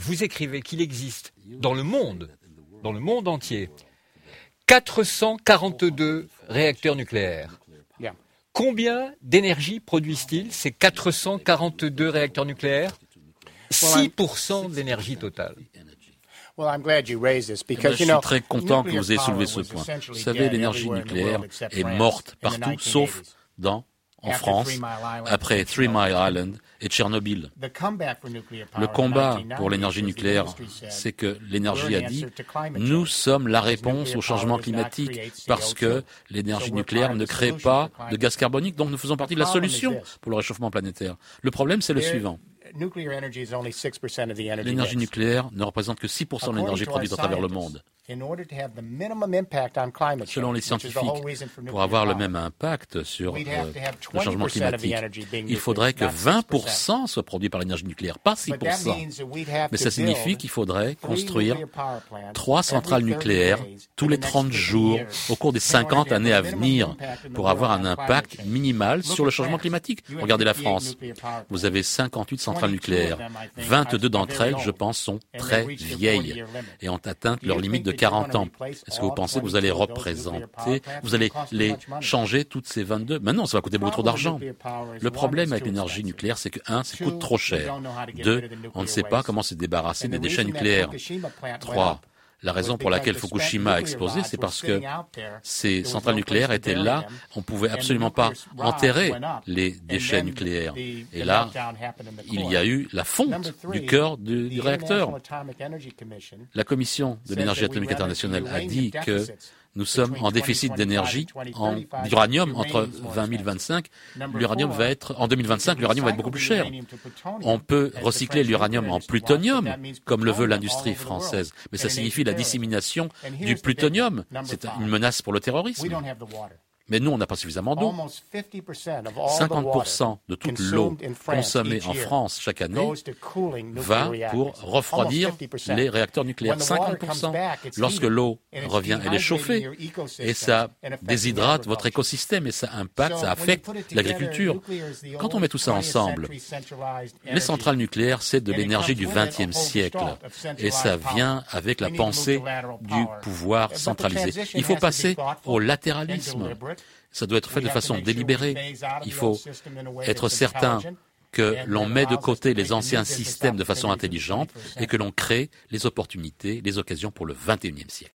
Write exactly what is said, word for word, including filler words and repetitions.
vous écrivez qu'il existe dans le monde, dans le monde entier, quatre cent quarante-deux réacteurs nucléaires. Combien d'énergie produisent-ils ces quatre cent quarante-deux réacteurs nucléaires? six pour cent de l'énergie totale. Je suis très content que vous ayez soulevé ce point. Vous savez, l'énergie nucléaire est morte partout, sauf dans, en France, après Three Mile Island et Tchernobyl. Le combat pour l'énergie nucléaire, c'est que l'énergie a dit « Nous sommes la réponse au changement climatique parce que l'énergie nucléaire ne crée pas de gaz carbonique, donc nous faisons partie de la solution pour le réchauffement planétaire. » Le problème, c'est le suivant. L'énergie nucléaire ne représente que six pour cent de l'énergie produite à travers le monde. Selon les scientifiques, pour avoir le même impact sur euh, le changement climatique, il faudrait que vingt pour cent soit produit par l'énergie nucléaire, pas six pour cent. Mais ça signifie qu'il faudrait construire trois centrales nucléaires tous les trente jours au cours des cinquante années à venir pour avoir un impact minimal sur le changement climatique. Regardez la France. Vous avez cinquante-huit centrales nucléaires. vingt-deux d'entre elles, je pense, sont très vieilles et ont atteint leur limite de quarante ans. Est-ce que vous pensez que vous allez représenter, vous allez les changer toutes ces vingt-deux? Mais non, ça va coûter beaucoup trop d'argent. Le problème avec l'énergie nucléaire, c'est que, un, ça coûte trop cher. Deux, on ne sait pas comment se débarrasser des déchets nucléaires. Trois, la raison pour laquelle Fukushima a explosé, c'est parce que ces centrales nucléaires étaient là, on ne pouvait absolument pas enterrer les déchets nucléaires. Et là, il y a eu la fonte du cœur du, du réacteur. La Commission de l'énergie atomique internationale a dit que nous sommes en déficit d'énergie, en d'uranium entre vingt mille vingt-cinq. L'uranium va être, en deux mille vingt-cinq, l'uranium va être beaucoup plus cher. On peut recycler l'uranium en plutonium, comme le veut l'industrie française. Mais ça signifie la dissémination du plutonium. C'est une menace pour le terrorisme. Mais nous, on n'a pas suffisamment d'eau. cinquante pour cent de toute l'eau consommée en France chaque année va pour refroidir les réacteurs nucléaires. cinquante pour cent. Lorsque l'eau revient, elle est chauffée et ça déshydrate votre écosystème et ça impacte, ça affecte l'agriculture. Quand on met tout ça ensemble, les centrales nucléaires, c'est de l'énergie du vingtième siècle et ça vient avec la pensée du pouvoir centralisé. Il faut passer au latéralisme. Ça doit être fait de façon délibérée. Il faut être certain que l'on met de côté les anciens systèmes de façon intelligente et que l'on crée les opportunités, les occasions pour le vingt et unième siècle.